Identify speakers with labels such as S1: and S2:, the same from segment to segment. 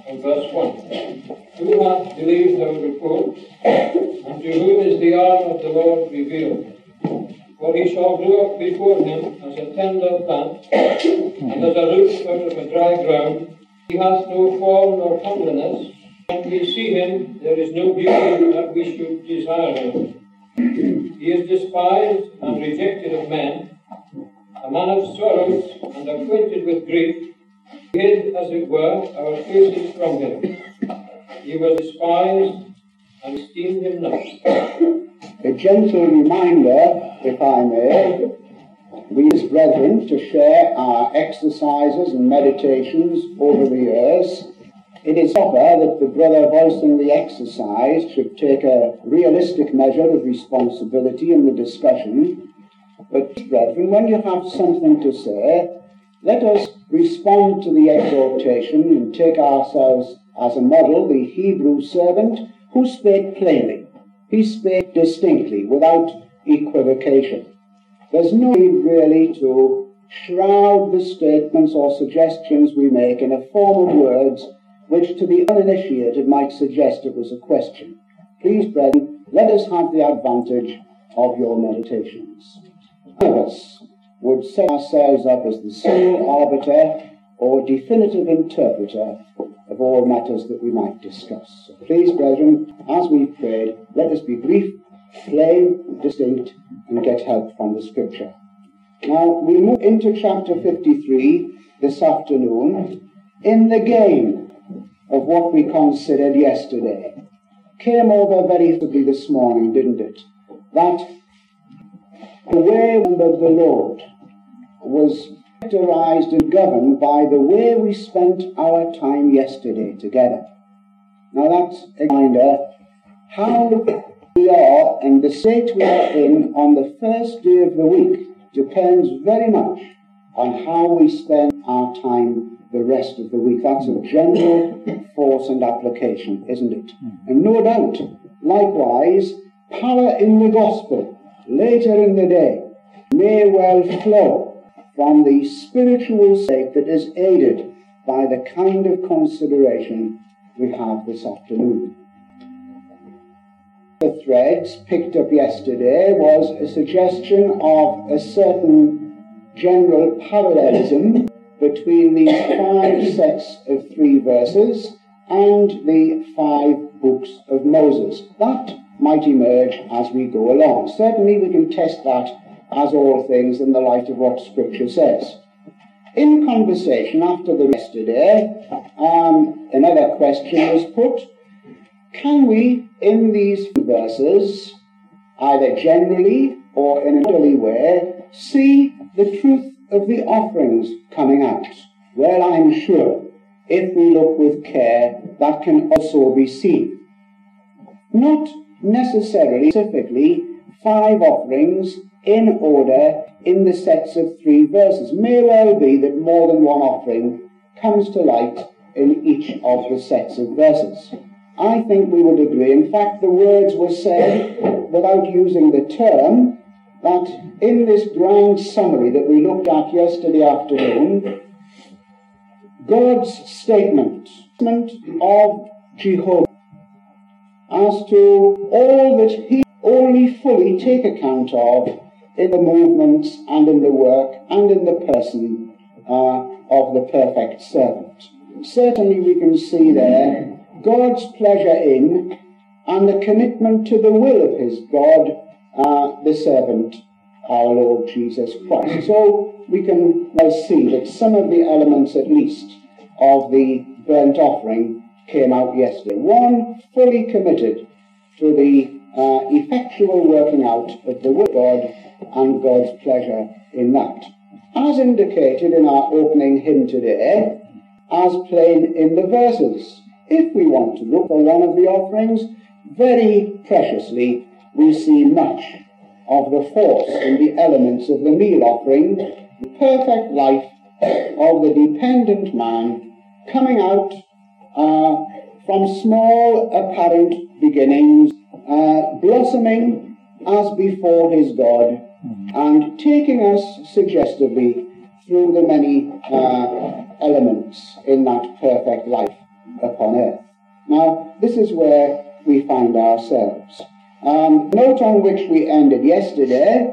S1: and verse 1. Who hath believed our report, and to whom is the arm of the Lord revealed? For he shall grow up before him as a tender plant, and as a root out of a dry ground. He hath no form nor comeliness. When we see him, there is no beauty that we should desire him. He is despised and rejected of men, a man of sorrows and acquainted with grief. We hid, as it were, our faces from him. He was despised, and esteemed him not.
S2: A gentle reminder, if I may, we as brethren to share our exercises and meditations over the years. It is proper that the brother voicing the exercise should take a realistic measure of responsibility in the discussion. But, brethren, when you have something to say, let us respond to the exhortation and take ourselves as a model the Hebrew servant who spake plainly. He spake distinctly, without equivocation. There's no need really to shroud the statements or suggestions we make in a form of words which to the uninitiated might suggest it was a question. Please, brethren, let us have the advantage of your meditations. None of us would set ourselves up as the sole arbiter or definitive interpreter of all matters that we might discuss. So please, brethren, as we've prayed, let us be brief, plain, distinct, and get help from the Scripture. Now, we move into chapter 53 this afternoon in the game of what we considered yesterday. Came over very quickly this morning, didn't it? That the way of the Lord was characterized and governed by the way we spent our time yesterday together. Now that's a reminder how we are and the state we are in on the first day of the week depends very much on how we spend our time the rest of the week. That's a general force and application, isn't it? And no doubt, likewise, power in the gospel later in the day may well flow from the spiritual state that is aided by the kind of consideration we have this afternoon. The threads picked up yesterday was a suggestion of a certain general parallelism between these 5 sets of 3 verses and the 5 books of Moses. That might emerge as we go along. Certainly we can test that, as all things, in the light of what Scripture says. In conversation after the yesterday, another question was put: can we, in these verses, either generally or in an orderly way, see the truth of the offerings coming out? Well, I'm sure, if we look with care, that can also be seen. Not necessarily, specifically, 5 offerings in order in the sets of 3 verses. May well be that more than one offering comes to light in each of the sets of verses. I think we would agree. In fact, the words were said, without using the term, that in this grand summary that we looked at yesterday afternoon, God's statement of Jehovah as to all that he only fully take account of in the movements and in the work and in the person of the perfect servant. Certainly we can see there God's pleasure in and the commitment to the will of his God, the servant, our Lord Jesus Christ. So we can well see that some of the elements, at least, of the burnt offering came out yesterday. One, fully committed to the effectual working out of the will of God and God's pleasure in that. As indicated in our opening hymn today, as plain in the verses. If we want to look for one of the offerings, very preciously we see much of the force and the elements of the meal offering, the perfect life of the dependent man coming out from small apparent beginnings, blossoming as before his God, and taking us suggestively through the many elements in that perfect life. upon earth. Now, this is where we find ourselves. Note on which we ended yesterday,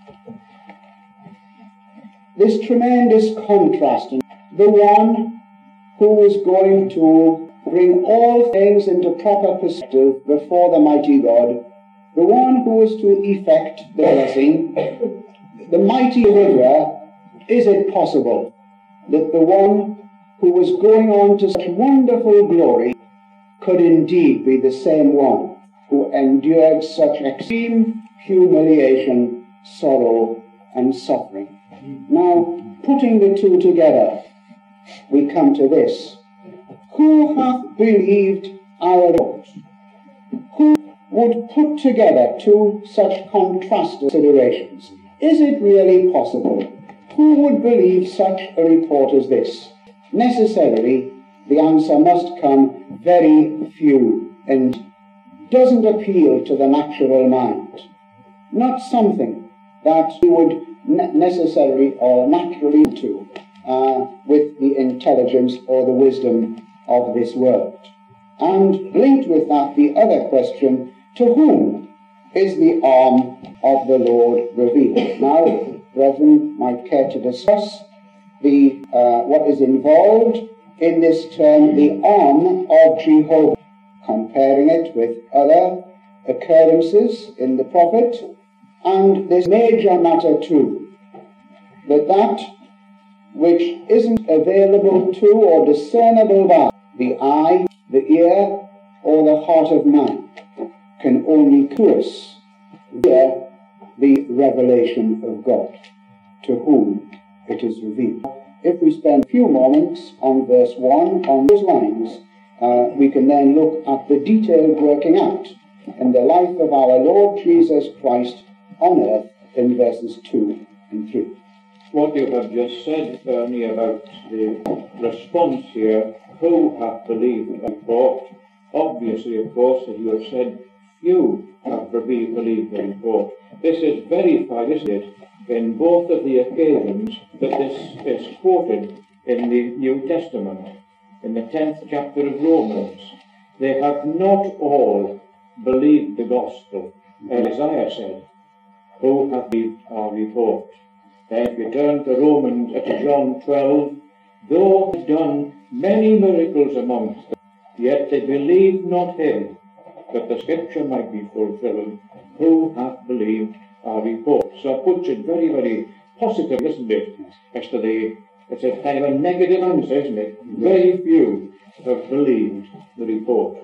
S2: this tremendous contrast. The one who is going to bring all things into proper perspective before the mighty God, the one who is to effect the blessing, the mighty deliverer. Is it possible that the one who was going on to such wonderful glory could indeed be the same one who endured such extreme humiliation, sorrow, and suffering? Now, putting the two together, we come to this. Who hath believed our Lord? Who would put together two such contrasted considerations? Is it really possible? Who would believe such a report as this? Necessarily, the answer must come very few, and doesn't appeal to the natural mind. Not something that we would necessarily or naturally to with the intelligence or the wisdom of this world. And linked with that, the other question, to whom is the arm of the Lord revealed? Now, brethren might care to discuss the what is involved in this term, the arm of Jehovah, comparing it with other occurrences in the prophet, and this major matter too, that which isn't available to or discernible by the eye, the ear, or the heart of man, can only cause via the revelation of God, to whom it is revealed. If we spend a few moments on verse 1, on those lines, we can then look at the detailed working out in the life of our Lord Jesus Christ on earth in verses 2 and 3.
S1: What you have just said, Ernie, about the response here, who hath believed the report? Obviously, of course, as you have said, few have believed the report. This is verified, isn't it, in both of the occasions that this is quoted in the New Testament, in the 10th chapter of Romans. They have not all believed the gospel. Isaiah said, who hath believed our report? Then if you turn to Romans, to John 12, though he had done many miracles amongst them, yet they believed not him, that the scripture might be fulfilled, who hath believed our report. So it puts it very, very positive, isn't it? As to it's a kind of a negative answer, isn't it? Very few have believed the report.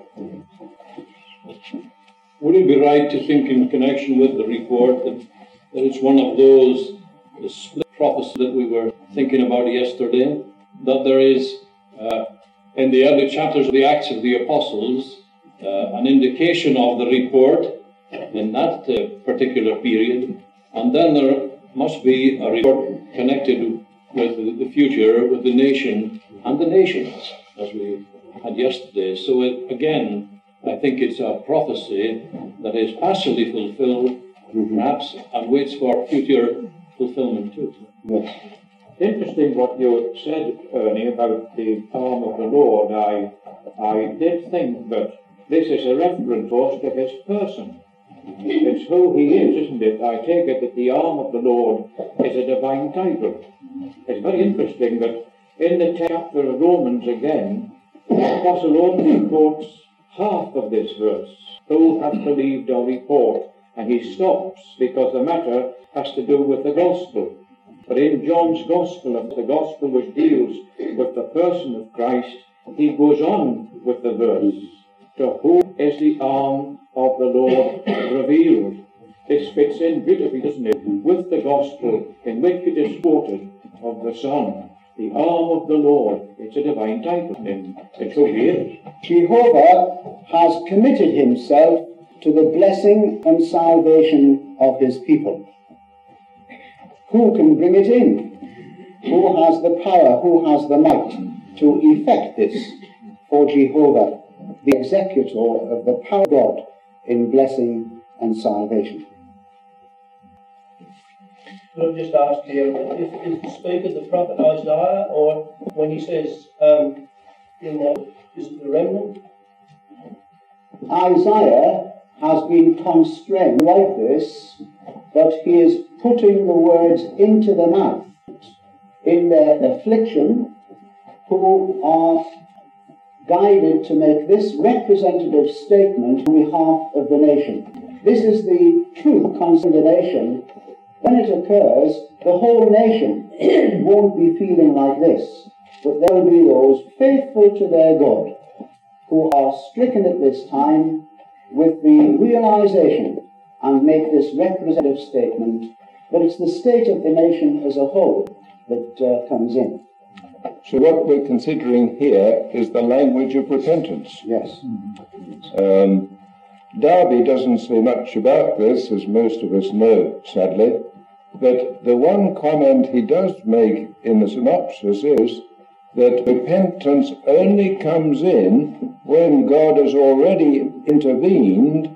S3: Would it be right to think in connection with the report that it's one of those the split prophecy that we were thinking about yesterday, that there is in the early chapters of the Acts of the Apostles an indication of the report in that particular period, and then there must be a report connected with the future, with the nation and the nations, as we had yesterday. So again, I think it's a prophecy that is partially fulfilled, perhaps, and waits for future fulfillment too.
S2: Yes.
S1: Interesting what you said, Ernie, about the arm of the Lord. I did think that this is a reference, of course, to his person. It's who he is, isn't it? I take it that the arm of the Lord is a divine title. It's very interesting that in the chapter of Romans again, the Apostle only quotes half of this verse. Who hath believed our report? And he stops because the matter has to do with the gospel. But in John's gospel, the gospel which deals with the person of Christ, he goes on with the verse. To whom is the arm of the Lord revealed? This fits in beautifully, doesn't it, with the gospel in which it is quoted of the Son. The arm of the Lord, it's a divine title, and it's who he is.
S2: Jehovah has committed himself to the blessing and salvation of his people. Who can bring it in? Who has the power, who has the might to effect this? For Jehovah, the executor of the power of God in blessing and salvation.
S4: I'll just ask here, is the speaker the prophet Isaiah, or when he says in Is it the remnant?
S2: Isaiah has been constrained like this, but he is putting the words into the mouth in their affliction, who are guided to make this representative statement on behalf of the nation. This is the truth concerning the nation. When it occurs, the whole nation won't be feeling like this, but there will be those faithful to their God who are stricken at this time with the realization and make this representative statement, but it's the state of the nation as a whole that comes in.
S5: So what we're considering here is the language of repentance.
S2: Yes.
S5: Darby doesn't say much about this, as most of us know, sadly, but the one comment he does make in the synopsis is that repentance only comes in when God has already intervened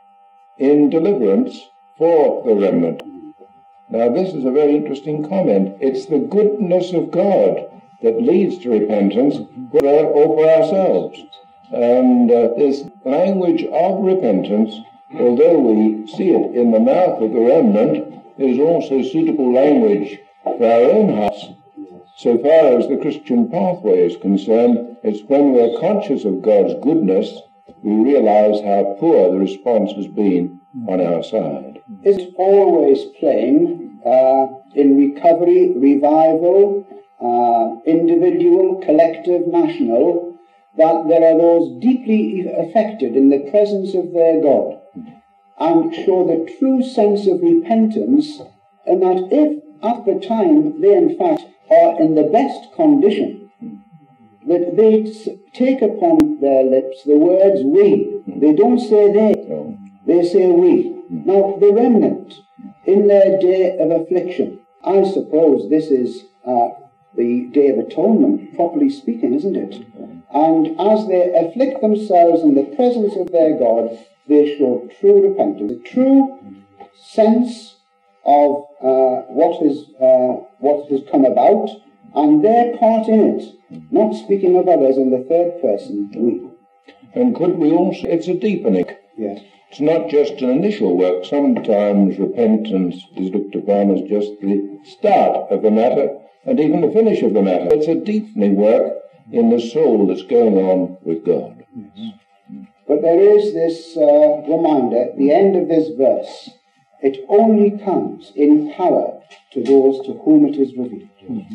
S5: in deliverance for the remnant. Now this is a very interesting comment. It's the goodness of God that leads to repentance over ourselves. And this language of repentance, although we see it in the mouth of the remnant, is also suitable language for our own hearts. So far as the Christian pathway is concerned, it's when we're conscious of God's goodness, we realize how poor the response has been on our side.
S2: It's always plain in recovery, revival, individual, collective, national, that there are those deeply affected in the presence of their God and show the true sense of repentance, and that if at the time they in fact are in the best condition, that they take upon their lips the words we. They don't say they say we. Now the remnant in their day of affliction, I suppose this is the Day of Atonement, properly speaking, isn't it? And as they afflict themselves in the presence of their God, they show true repentance, a true sense of what has come about, and their part in it, not speaking of others in the third person, we.
S5: And could we also, it's a deepening.
S2: Yes.
S5: It's not just an initial work. Sometimes repentance is looked upon as just the start of the matter, and even the finish of the matter. It's a deepening work in the soul that's going on with God.
S2: Yes. But there is this reminder at the end of this verse, it only comes in power to those to whom it is revealed.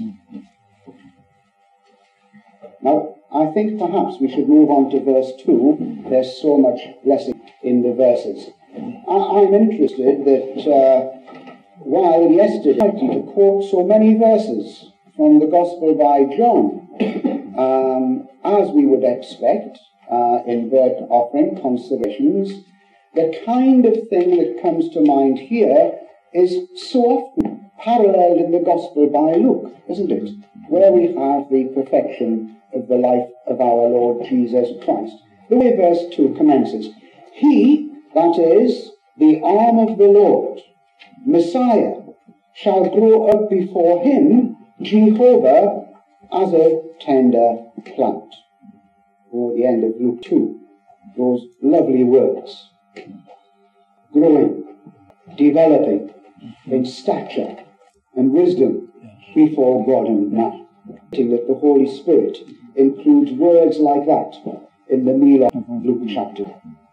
S2: Now, I think perhaps we should move on to verse 2. There's so much blessing in the verses. I'm interested that while yesterday I wanted to quote so many verses from the Gospel by John, as we would expect in burnt offering considerations, the kind of thing that comes to mind here is so often paralleled in the Gospel by Luke, isn't it? Where we have the perfection of the life of our Lord Jesus Christ. The way verse 2 commences, he, that is, the arm of the Lord, Messiah, shall grow up before him, Jehovah, as a tender plant. Or at the end of Luke 2, those lovely words. Growing, developing in stature and wisdom before God and man. That the Holy Spirit includes words like that in the meal of Luke chapter.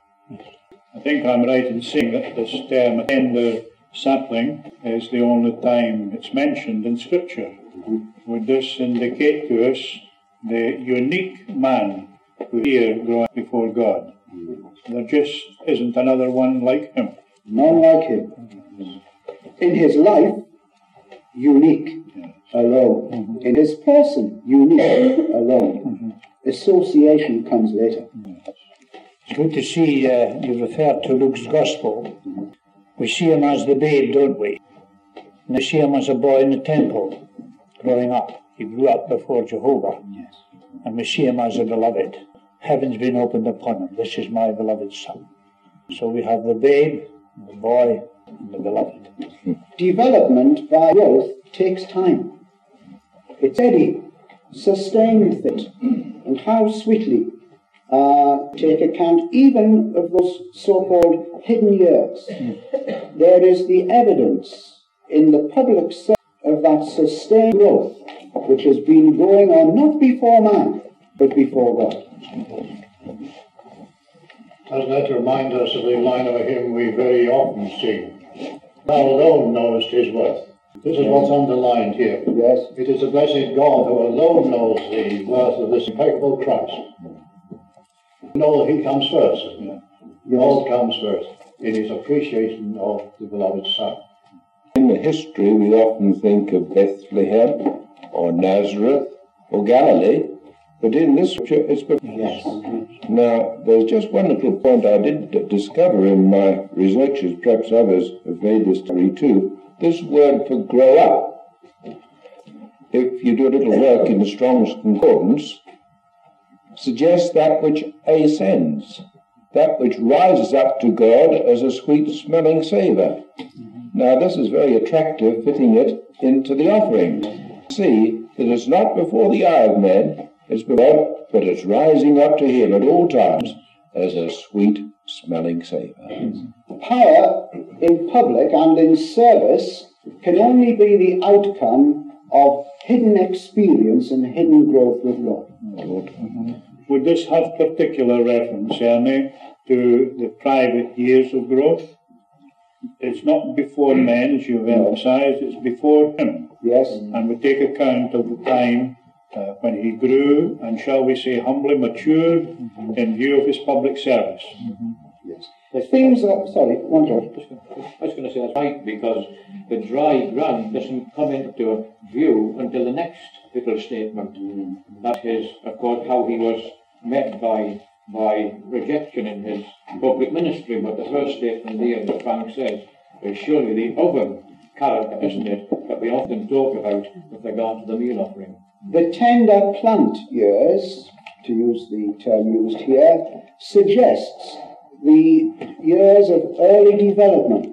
S6: I think I'm right in saying that this term tender sapling is the only time it's mentioned in Scripture. Would this indicate to us the unique man who here growing before God? There just isn't another one like him.
S2: None like him. In his life, unique, alone. In his person, unique, alone. Association comes later.
S4: It's good to see you referred to Luke's Gospel. We see him as the babe, don't we? And we see him as a boy in the temple, growing up. He grew up before Jehovah.
S2: Yes.
S4: And we see him as a beloved. Heaven's been opened upon him. This is my beloved son. So we have the babe, the boy, and the beloved.
S2: Development by growth takes time. It's steady, sustained thing. And how sweetly take account even of those so-called hidden years. There is the evidence in the public sector of that sustained growth which has been going on not before man, but before God.
S6: Doesn't that remind us of the line of a hymn we very often sing? Thou alone knowest his worth. This is what's underlined here.
S2: Yes.
S6: It is the blessed God who alone knows the worth of this impeccable Christ. Know that he comes first.
S2: Yes.
S6: God comes first in his appreciation of the beloved Son.
S5: In the history, we often think of Bethlehem or Nazareth or Galilee, but in this scripture it's
S2: Yes.
S5: Now, there's just one little point I did discover in my researches, perhaps others have made this theory too. This word for grow up, if you do a little work in the Strong's Concordance, suggests that which ascends, that which rises up to God as a sweet-smelling savour. Now, this is very attractive, fitting it into the offering. See that it's not before the eye of men, it's before, but it's rising up to him at all times as a sweet-smelling savour.
S2: Power in public and in service can only be the outcome of hidden experience and hidden growth with God.
S6: Would this have particular reference, Ernie, to the private years of growth? It's not before men, as you've emphasised, it's before him.
S2: Yes.
S6: And we take account of the time when he grew and, shall we say, humbly matured in view of his public service.
S2: Yes. The themes are, sorry, one George.
S1: I was going to say that's right, because the dry ground doesn't come into view until the next little statement. That is, of course, how he was met by rejection in his public ministry. But the first statement there that Frank says is surely the other character, isn't it, that we often talk about with regard to the meal offering.
S2: The tender plant years, to use the term used here, suggests the years of early development.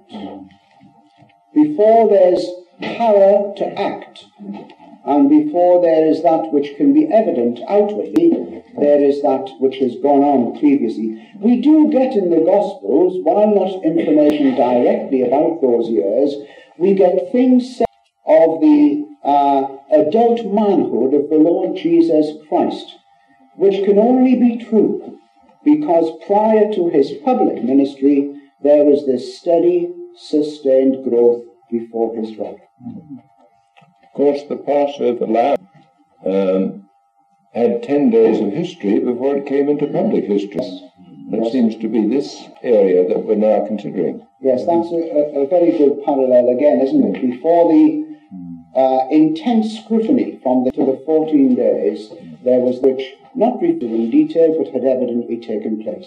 S2: Before there's power to act, and before there is that which can be evident outwardly, there is that which has gone on previously. We do get in the Gospels, while not information directly about those years, we get things said of the adult manhood of the Lord Jesus Christ, which can only be true because prior to his public ministry there was this steady, sustained growth before his trial.
S5: Of course, the Passover lamb had 10 days of history before it came into public history. That seems to be this area that we're now considering.
S2: Yes, that's a very good parallel again, isn't it? Before the intense scrutiny to the 14 days, there was which, not written in detail, but had evidently taken place.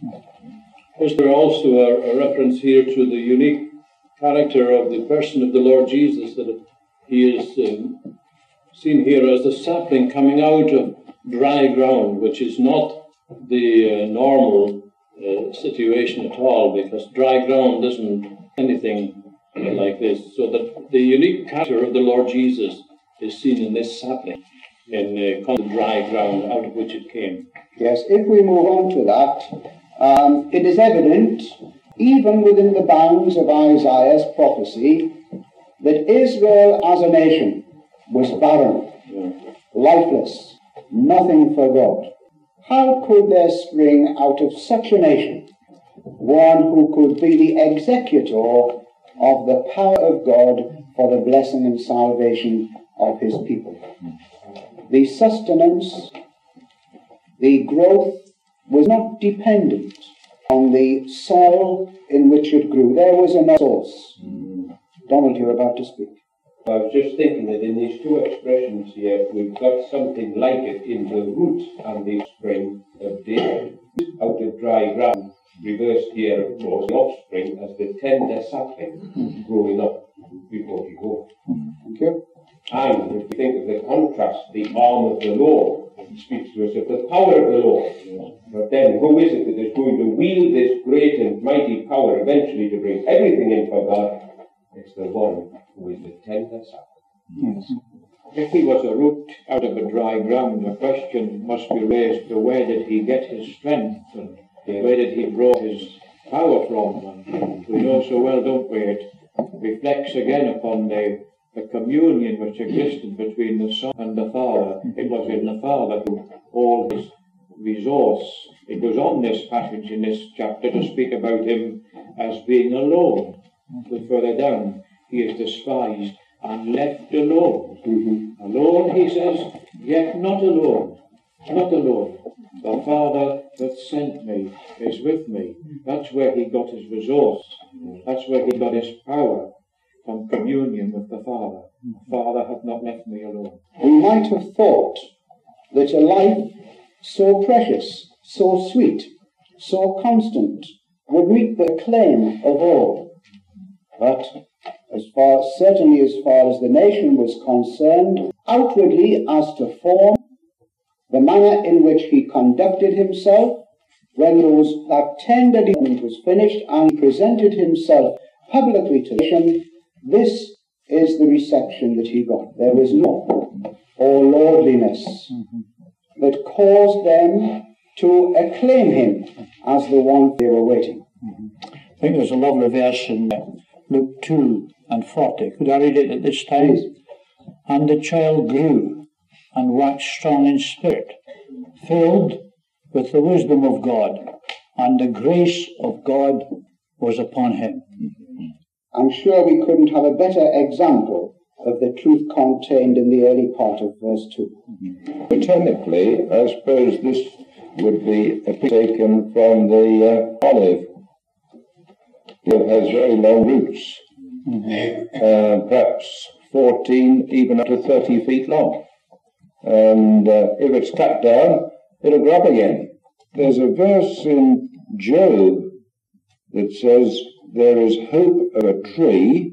S3: Is there also a reference here to the unique character of the person of the Lord Jesus, that he is seen here as the sapling coming out of dry ground, which is not the normal situation at all, because dry ground isn't anything like this. So that the unique character of the Lord Jesus is seen in this sapling, in the dry ground out of which it came.
S2: Yes, if we move on to that, it is evident, even within the bounds of Isaiah's prophecy, that Israel as a nation was barren, lifeless, nothing for God. How could there spring out of such a nation one who could be the executor of the power of God for the blessing and salvation of his people? The sustenance, the growth was not dependent on the soil in which it grew. There was another source. Donald, you're about to speak.
S7: I was just thinking that in these two expressions here, we've got something like it in the root and the offspring of David, out of dry ground, reversed here, of course, the offspring as the tender sapling growing up before he goes.
S2: Thank you.
S7: And if you think of the contrast, the arm of the Lord speaks to us of the power of the Lord. But then who is it that is going to wield this great and mighty power eventually to bring everything in for God? It's the one who is the tender sapling.
S2: Yes.
S8: If he was a root out of a dry ground, a question must be raised to where did he get his strength and where did he draw his power from? And we know so well, don't we? It reflects again upon the communion which existed between the Son and the Father. It was in the Father who all his resource. It goes on this passage in this chapter to speak about him as being alone. But further down, he is despised and left alone. Alone, he says, yet not alone. Not alone. The Father that sent me is with me. That's where he got his resource. That's where he got his power, from communion with the Father. The Father hath not left me alone.
S2: We might have thought that a life so precious, so sweet, so constant, would meet the acclaim of all. But certainly as far as the nation was concerned, outwardly as to form, the manner in which he conducted himself, when that tender development was finished and he presented himself publicly to the nation, this is the reception that he got. There was no lordliness that caused them to acclaim him as the one they were waiting.
S4: I think there's a lovely verse in Luke 2:40. Could I read it at this time?
S2: Please.
S4: And the child grew and waxed strong in spirit, filled with the wisdom of God, and the grace of God was upon him.
S2: I'm sure we couldn't have a better example of the truth contained in the early part of verse 2.
S5: But technically, I suppose this would be a picture taken from the olive. It has very long roots, perhaps 14, even up to 30 feet long. And if it's cut down, it'll grow up again. There's a verse in Job that says, there is hope of a tree.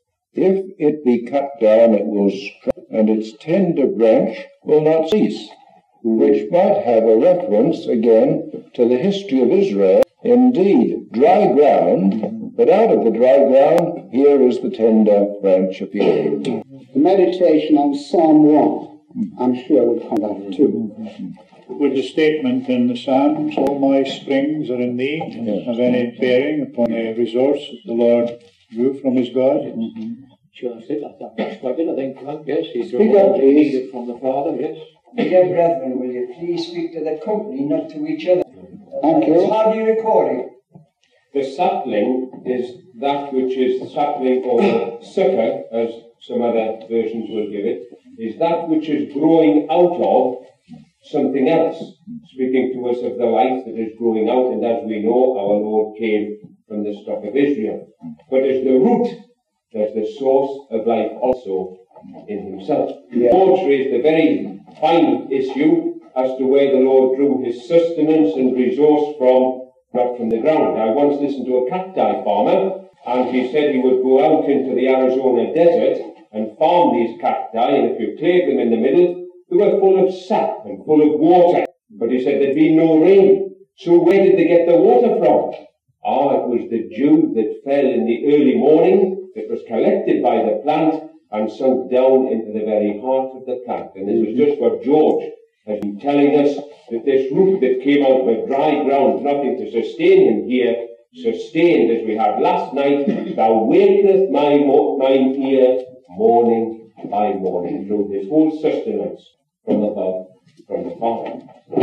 S5: If it be cut down, it will sprout, and its tender branch will not cease, which might have a reference again to the history of Israel. Indeed, dry ground, but out of the dry ground, here is the tender branch appearing.
S2: The meditation on Psalm 1, I'm sure would come back too.
S6: Would the statement in the Psalms, all my springs are in thee, have any bearing upon the resource that the Lord drew from his God?
S8: Sure, that's quite it, I think, Frank. Yes, he drew
S2: Speak up,
S8: what he
S2: please.
S8: needed from the Father, yes.
S9: Dear brethren, will you please speak to the company, not to each other?
S2: Thank you.
S9: It's hardly recording.
S7: The sapling is that which is the sapling or the sucker, as some other versions will give it, is that which is growing out of something else, speaking to us of the life that is growing out, and as we know, our Lord came from the stock of Israel. But as the root, there's the source of life also in himself. The Lord raised a very fine issue as to where the Lord drew his sustenance and resource from, not from the ground. I once listened to a cacti farmer, and he said he would go out into the Arizona desert and farm these cacti, and if you cleared them in the middle, they were full of sap and full of water. But he said there'd been no rain. So where did they get the water from? It was the dew that fell in the early morning, that was collected by the plant and sunk down into the very heart of the plant. And this is just what George has been telling us, that this root that came out of a dry ground, nothing to sustain him here, sustained as we had last night, thou waketh mine ear morning by morning, through his whole sustenance from above, from the Father.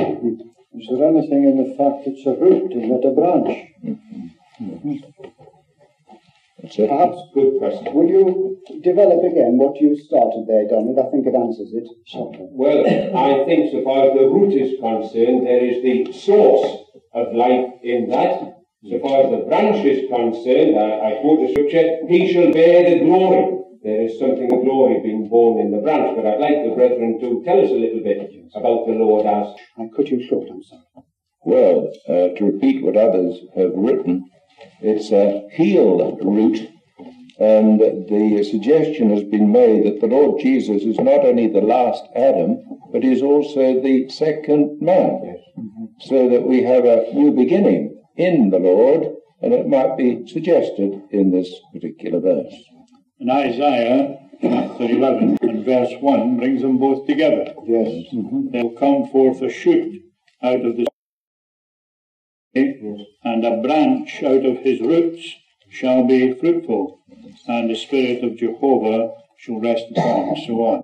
S9: Is there anything in the fact it's a root and not a branch?
S2: Perhaps,
S7: Good question.
S2: will you develop again what you started there, Donald? I think it answers it.
S7: Well, I think so far as the root is concerned, there is the source of life in that. So far as the branch is concerned, I quote the scripture, he shall bear the glory. There is something of glory being born in the branch, but I'd like the brethren to tell us a little bit about the Lord as...
S2: I cut you short, I'm sorry.
S5: Well, to repeat what others have written, it's a heel root, and the suggestion has been made that the Lord Jesus is not only the last Adam, but is also the second man, so that we have a new beginning in the Lord, and it might be suggested in this particular verse.
S6: And Isaiah chapter 11 and verse 1 brings them both together.
S2: Yes.
S6: There'll come forth a shoot out of the and a branch out of his roots shall be fruitful, and the Spirit of Jehovah shall rest upon him, so on.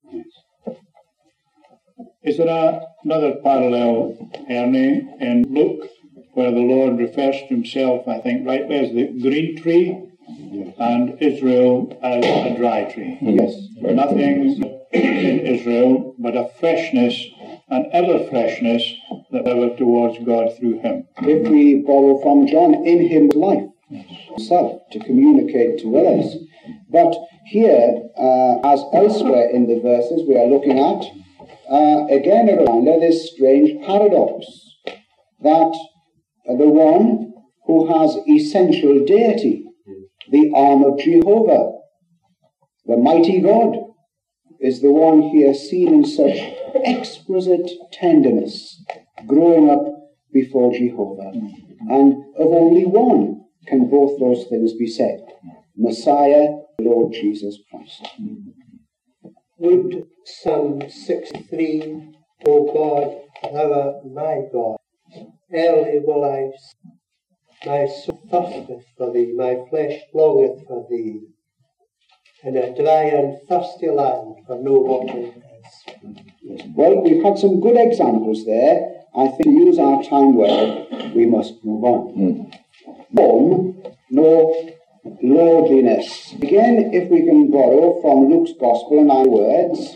S6: Is there another parallel, Ernie, in Luke, where the Lord refers to himself, I think, rightly as the green tree, and Israel as a dry tree?
S2: Yes.
S6: Nothing in Israel but a freshness, an ever freshness that ever towards God through him.
S2: If we borrow from John, in him life himself to communicate to others. But here, as elsewhere in the verses we are looking at, again a reminder, this strange paradox that the one who has essential deity, the arm of Jehovah, the mighty God, is the one here seen in such exquisite tenderness, growing up before Jehovah. And of only one can both those things be said: Messiah, Lord Jesus Christ.
S10: Would Psalm 63, O God, thou art my God, early will my soul thirsteth for thee, my flesh longeth for thee, in a dry and thirsty land where no water is.
S2: Well, we've had some good examples there. I think to use our time well, we must move on. One, no lordliness. Again, if we can borrow from Luke's Gospel and our words,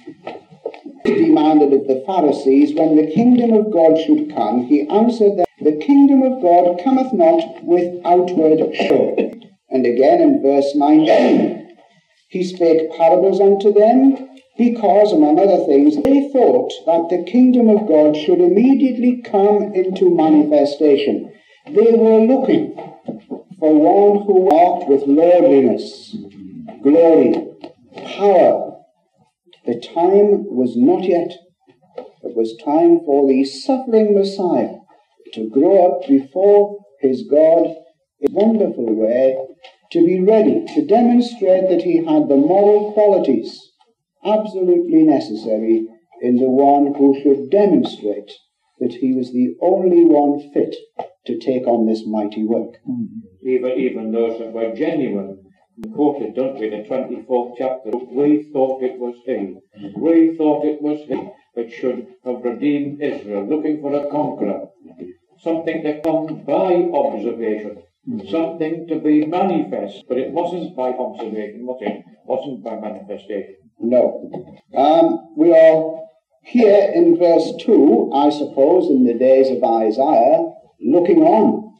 S2: demanded of the Pharisees, when the kingdom of God should come, he answered that the kingdom of God cometh not with outward show. And again in verse 19, he spake parables unto them, because, among other things, they thought that the kingdom of God should immediately come into manifestation. They were looking for one who walked with lordliness, glory, power. The time was not yet. It was time for the suffering Messiah to grow up before his God in a wonderful way, to be ready to demonstrate that he had the moral qualities absolutely necessary in the one who should demonstrate that he was the only one fit to take on this mighty work.
S8: Even those that were genuine, quoted, don't we, the 24th chapter, we thought it was he. We thought it was he that should have redeemed Israel, looking for a conqueror. Something to come by observation, something to be manifest, but it wasn't by observation, was it? It wasn't by manifestation.
S2: No. We are here in verse 2, I suppose, in the days of Isaiah, looking on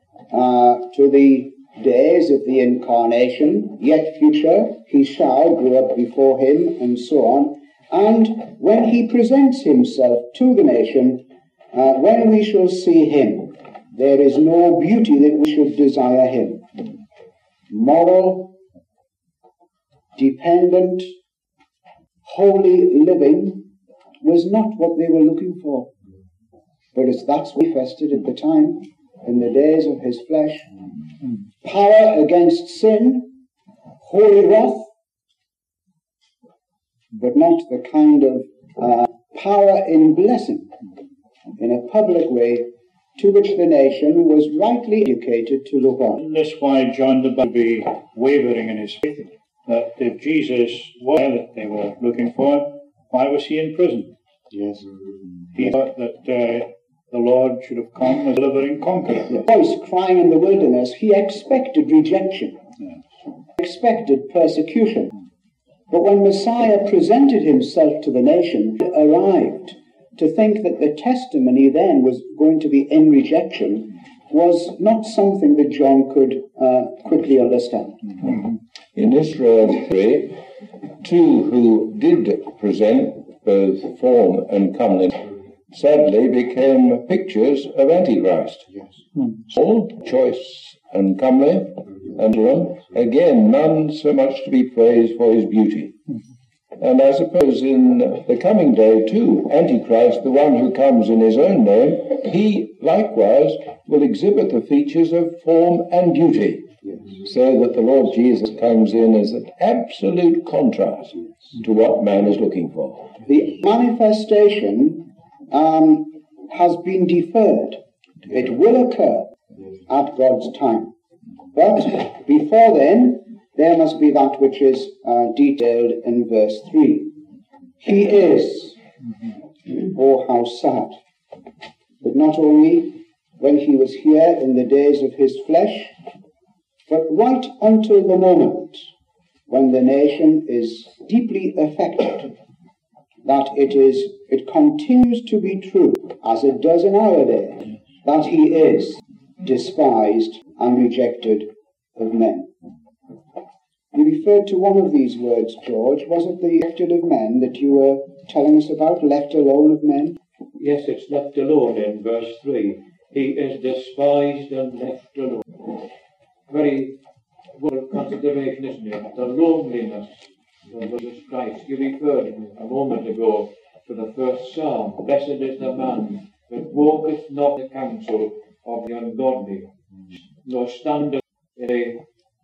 S2: to the days of the incarnation, yet future, he shall grow up before him, and so on. And when he presents himself to the nation, when we shall see him, there is no beauty that we should desire him. Moral, dependent, holy living was not what they were looking for. But that's manifested at the time, in the days of his flesh. Power against sin, holy wrath, but not the kind of power in blessing in a public way to which the nation was rightly educated to look on.
S6: That's why John the Baptist would be wavering in his faith, that if Jesus was that they were looking for, why was he in prison?
S2: Yes.
S6: He thought that the Lord should have come as a delivering conqueror.
S2: The voice crying in the wilderness, he expected rejection, expected persecution. But when Messiah presented himself to the nation, he arrived to think that the testimony then was going to be in rejection was not something that John could quickly understand.
S5: In Israel, two who did present both form and comeliness sadly became pictures of Antichrist.
S2: Yes.
S5: Saul, choice and comely, and again, none so much to be praised for his beauty. And I suppose in the coming day too, Antichrist, the one who comes in his own name, he likewise will exhibit the features of form and beauty.
S2: Yes.
S5: So that the Lord Jesus comes in as an absolute contrast to what man is looking for.
S2: The manifestation has been deferred. It will occur at God's time. But before then, there must be that which is detailed in verse 3. He is. Oh, how sad. But not only when he was here in the days of his flesh, but right until the moment when the nation is deeply affected, that it continues to be true, as it does in our day, that he is despised and rejected of men. You referred to one of these words, George. Was it the rejected of men that you were telling us about, left alone of men?
S8: Yes, it's left alone in verse 3. He is despised and left alone. Very well consideration, isn't it? The loneliness of Jesus Christ. You referred a moment ago to the first psalm. Blessed is the man that walketh not the counsel of the ungodly, nor standeth in a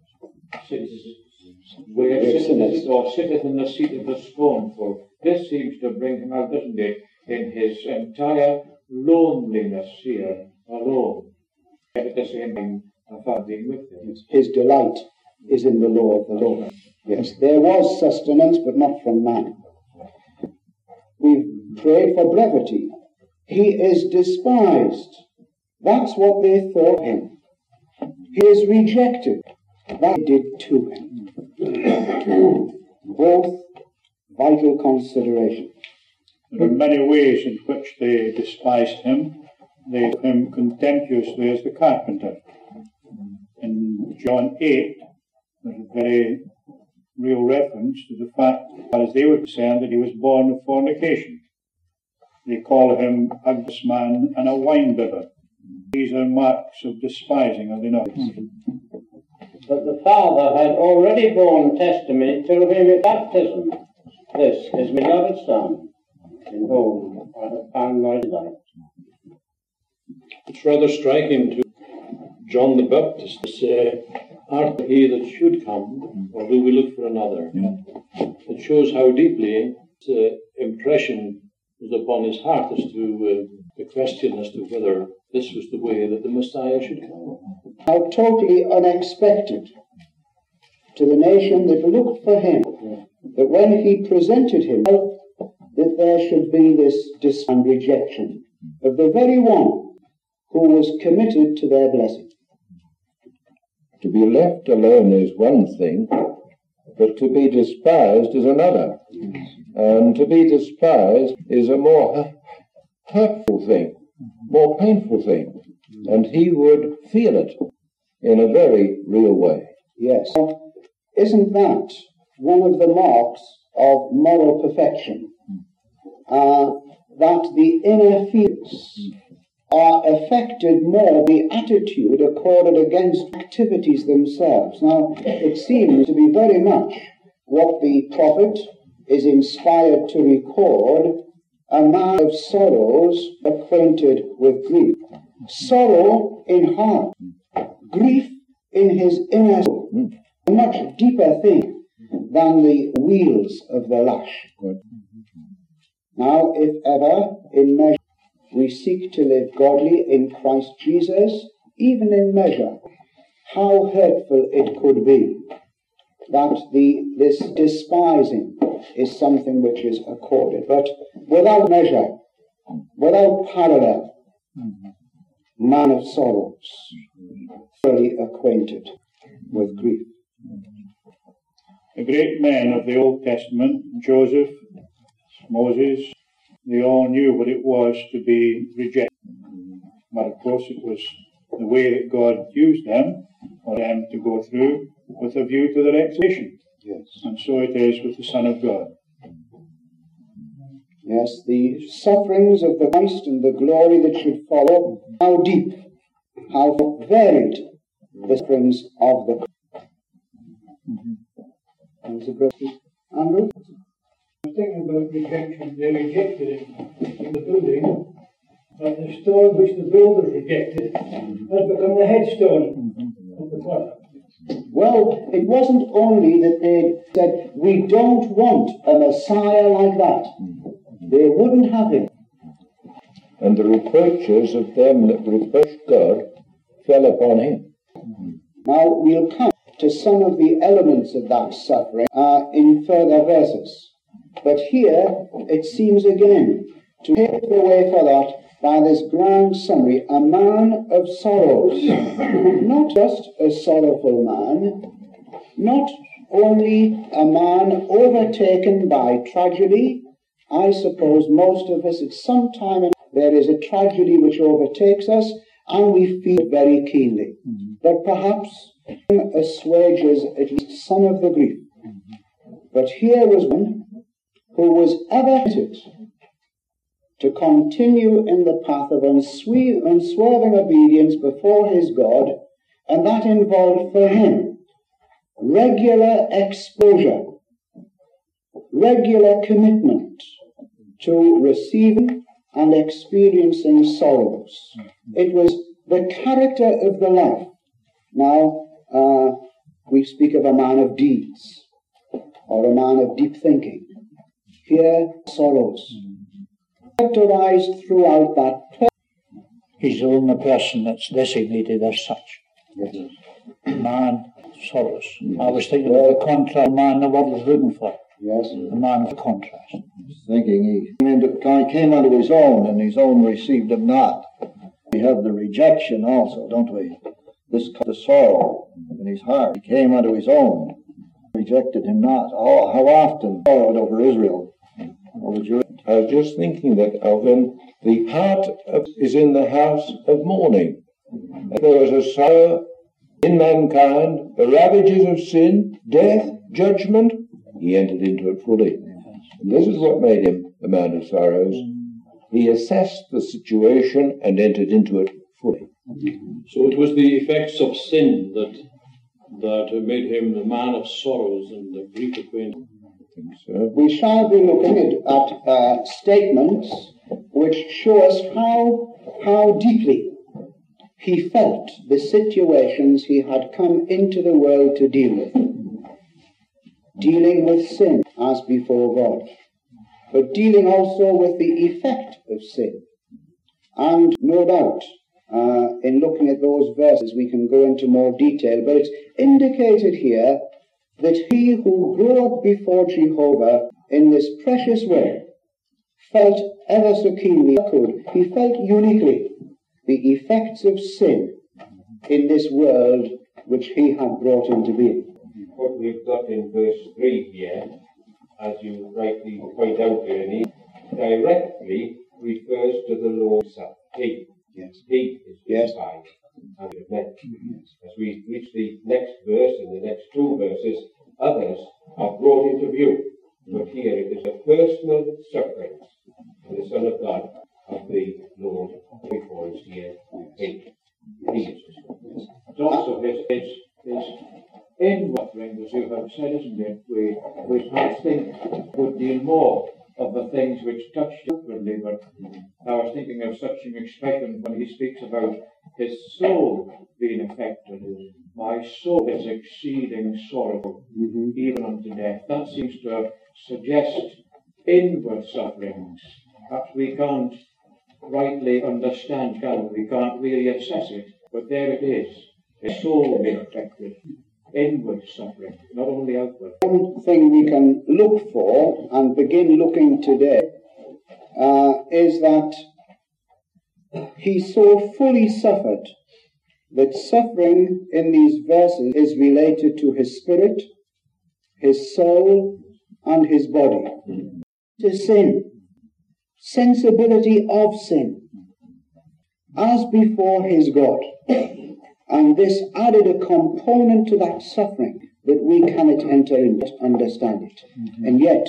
S8: way of sinners, or sitteth in the seat of the scornful. This seems to bring him out, doesn't it, in his entire loneliness here, alone. At the same time, being with him.
S2: His delight is in the law of the Lord. Yes, there was sustenance, but not from man. We've prayed for brevity. He is despised. That's what they thought of him. He is rejected. That did to him. Both vital considerations.
S6: There are many ways in which they despised him. They took him contemptuously as the carpenter. In John 8, there's a very real reference to the fact, as they were concerned, that he was born of fornication. They call him a gross man and a winebibber. These are marks of despising, are they not?
S11: But the Father had already borne testimony to him at baptism. This is my beloved Son, in whom I have found my delight.
S3: It's rather striking to John the Baptist to say, art thou he that should come, or do we look for another? It shows how deeply the impression was upon his heart as to the question as to whether this was the way that the Messiah should come.
S2: How totally unexpected to the nation that looked for him, that when he presented himself, that there should be this and rejection of the very one who was committed to their blessing.
S5: To be left alone is one thing, but to be despised is another. And to be despised is a more hurtful thing, more painful thing. And he would feel it in a very real way.
S2: Yes. Isn't that one of the marks of moral perfection? That the inner feelings are affected more by the attitude accorded against activities themselves. Now, it seems to be very much what the prophet is inspired to record, a man of sorrows acquainted with grief. Sorrow in heart, grief in his inner soul, a much deeper thing than the wheels of the lash. Now, if ever, in measure, we seek to live godly in Christ Jesus, even in measure, how hurtful it could be that this despising is something which is accorded. But without measure, without parallel, man of sorrows, thoroughly acquainted with grief.
S6: The great men of the Old Testament, Joseph, Moses, they all knew what it was to be rejected. But of course it was the way that God used them, for them to go through with a view to their exaltation.
S2: Yes.
S6: And so it is with the Son of God.
S2: Yes, the sufferings of the Christ and the glory that should follow, how deep, how varied the sufferings of the Christ. Andrew?
S12: I was thinking about rejection. They rejected him in the building, but the stone which the builders rejected has become the headstone of the product.
S2: Well, it wasn't only that they said, we don't want a Messiah like that. They wouldn't have him.
S5: And the reproaches of them that reproached God fell upon him.
S2: Now, we'll come to some of the elements of that suffering in further verses. But here, it seems again to pave the way for that by this grand summary, a man of sorrows. Not just a sorrowful man, not only a man overtaken by tragedy. I suppose most of us at some time there is a tragedy which overtakes us and we feel it very keenly. But perhaps it assuages at least some of the grief. But here was one who was ever committed to continue in the path of unswerving obedience before his God, and that involved for him regular exposure, regular commitment to receiving and experiencing sorrows. It was the character of the life. Now, we speak of a man of deeds, or a man of deep thinking. Here, sorrows. Characterized throughout that.
S4: He's the only person that's designated as such.
S2: Yes.
S4: Man of sorrows. I was thinking of the contrast man the world is looking for.
S2: Yes.
S4: The man of contrast.
S9: Thinking he came unto his own, and his own received him not. We have the rejection also, don't we? This the sorrow in his heart. He came unto his own, rejected him not. Oh, how often sorrowed over Israel, over Jerusalem.
S5: I was just thinking that, Alvin, the heart is in the house of mourning. There was a sorrow in mankind, the ravages of sin, death, judgment. He entered into it fully. And this is what made him a man of sorrows. He assessed the situation and entered into it fully.
S3: So it was the effects of sin that made him a man of sorrows and the grief acquainted.
S2: So. We shall be looking at statements which show us how deeply he felt the situations he had come into the world to deal with. Dealing with sin as before God, but dealing also with the effect of sin. And no doubt, in looking at those verses, we can go into more detail, but it's indicated here that he who grew up before Jehovah in this precious way felt ever so keenly, he felt uniquely the effects of sin in this world which he had brought into being.
S7: What we've got in verse 3 here, as you rightly point out, Ernie, directly refers to the Lord's Supper. He.
S2: Yes.
S7: He is crucified and met. As we reach the next verse and the next two verses, others are brought into view. But here it is a personal suffering of the Son of God, of the Lord, before us here. He is.
S8: It's also his inward thing, as you have said, isn't it? We might think a good deal more of the things which touched outwardly, but I was thinking of such an expression when he speaks about his soul being affected. My soul is exceeding sorrowful, even unto death. That seems to suggest inward sufferings. Perhaps we can't rightly understand, can we? We can't really assess it, but there it is. His soul being affected. Inward suffering, not only outward.
S2: One thing we can look for and begin looking today is that he so fully suffered that suffering in these verses is related to his spirit, his soul, and his body. To sin, sensibility of sin, as before his God. And this added a component to that suffering that we cannot enter into to understand it. And yet,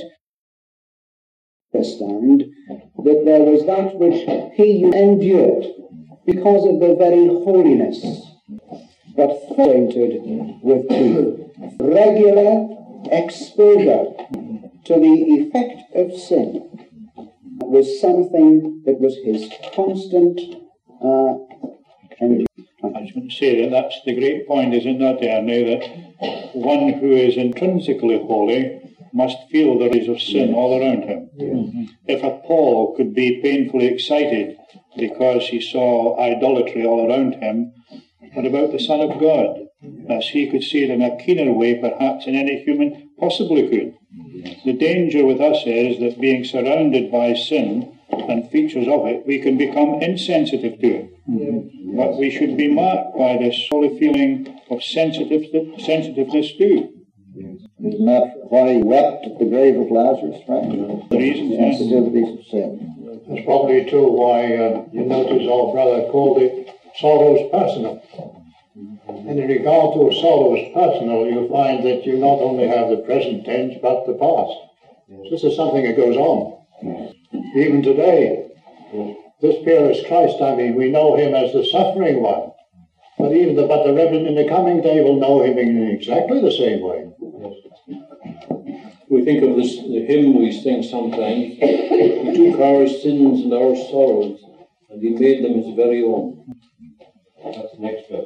S2: understand that there was that which he endured because of the very holiness, but acquainted with the regular exposure to the effect of sin was something that was his constant enduring.
S6: say that that's the great point, isn't that, Ernie, that one who is intrinsically holy must feel the rise of sin all around him. If a Paul could be painfully excited because he saw idolatry all around him, what about the Son of God? As he could see it in a keener way, perhaps, than any human possibly could. The danger with us is that being surrounded by sin and features of it, we can become insensitive to it. But we should be marked by this holy feeling of sensitiveness too.
S9: Isn't that why he wept at the grave of Lazarus, right?
S6: The reason,
S9: sensitivities of sin.
S12: That's probably too why you notice our brother called it sorrows personal. And in regard to sorrows personal, you find that you not only have the present tense, but the past. This is something that goes on. Even today, this peerless Christ, we know him as the suffering one. But the Reverend in the coming day will know him in exactly the same way.
S3: We think of this, the hymn we sing sometimes. He took our sins and our sorrows, and he made them his very own.
S7: That's the next verse.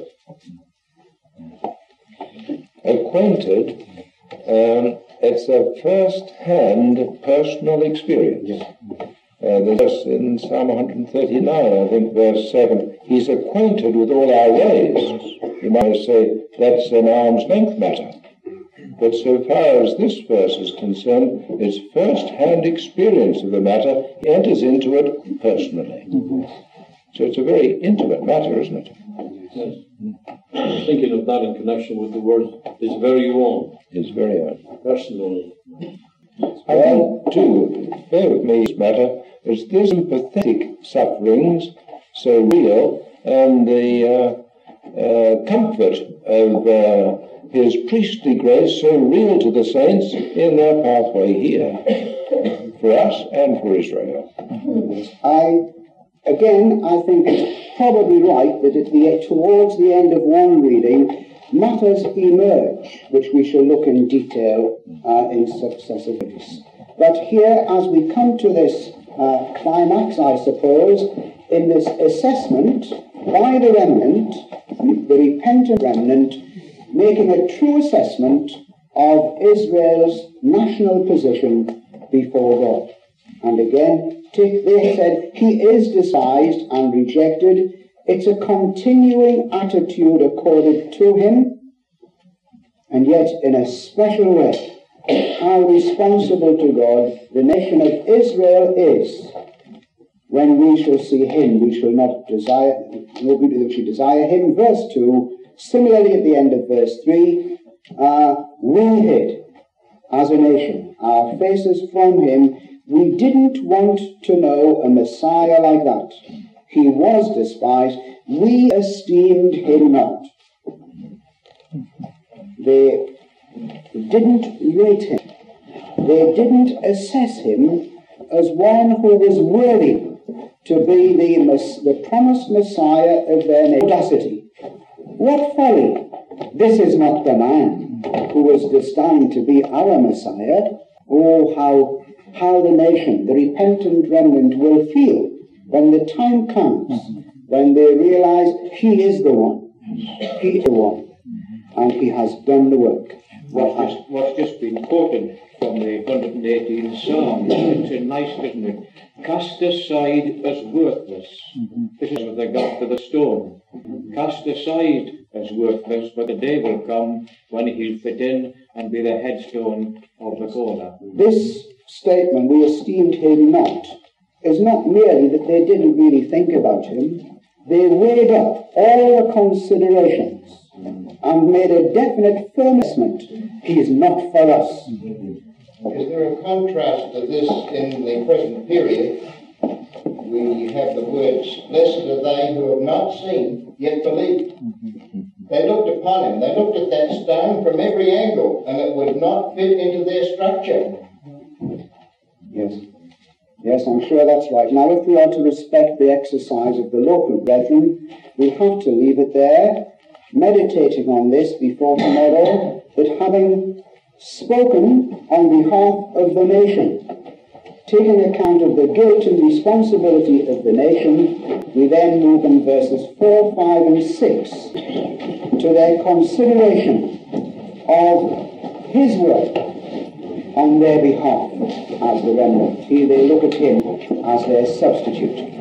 S5: Acquainted, it's a first-hand personal experience. There's verse in Psalm 139, I think, verse 7. He's acquainted with all our ways. You might say that's an arm's length matter. But so far as this verse is concerned, it's first-hand experience of the matter. He enters into it personally. So it's a very intimate matter, isn't it?
S3: Yes. I was thinking of that in connection with the word his very own.
S5: His very own.
S3: Personal.
S5: I want to, bear with me, this matter, is this sympathetic sufferings so real, and the comfort of his priestly grace so real to the saints in their pathway here, for us and for Israel.
S2: I think it's probably right that towards the end of one reading, matters emerge, which we shall look in detail in successive weeks. But here, as we come to this climax, I suppose, in this assessment by the remnant, the repentant remnant, making a true assessment of Israel's national position before God. And again, they said, he is despised and rejected. It's a continuing attitude accorded to him, and yet in a special way, how responsible to God the nation of Israel is. When we shall see him, we shall not desire, we should desire him. Verse 2, similarly at the end of verse 3, we hid as a nation our faces from him. We didn't want to know a Messiah like that. He was despised. We esteemed him not. They didn't rate him. They didn't assess him as one who was worthy to be the promised Messiah of their nation. Audacity. What folly! This is not the man who was destined to be our Messiah. Oh, how the nation, the repentant remnant, will feel when the time comes, when they realize he is the one. He is the one. And he has done the work.
S8: What's just been quoted from the 118th Psalm, it's nice, isn't it? Cast aside as worthless. This is with regard to the stone. Cast aside as worthless, but the day will come when he'll fit in and be the headstone of the corner.
S2: This statement, we esteemed him not, is not merely that they didn't really think about him. They weighed up all the considerations and made a definite firm assessment. He is not for us.
S13: Is there a contrast to this in the present period? We have the words, blessed are they who have not seen, yet believe. They looked upon him. They looked at that stone from every angle, and it would not fit into their structure.
S2: Yes, I'm sure that's right. Now, if we are to respect the exercise of the local brethren, we have to leave it there, meditating on this before tomorrow, that having spoken on behalf of the nation, Taking account of the guilt and responsibility of the nation, we then move in verses 4, 5 and 6 to their consideration of his work on their behalf as the remnant. Here they look at him as their substitute.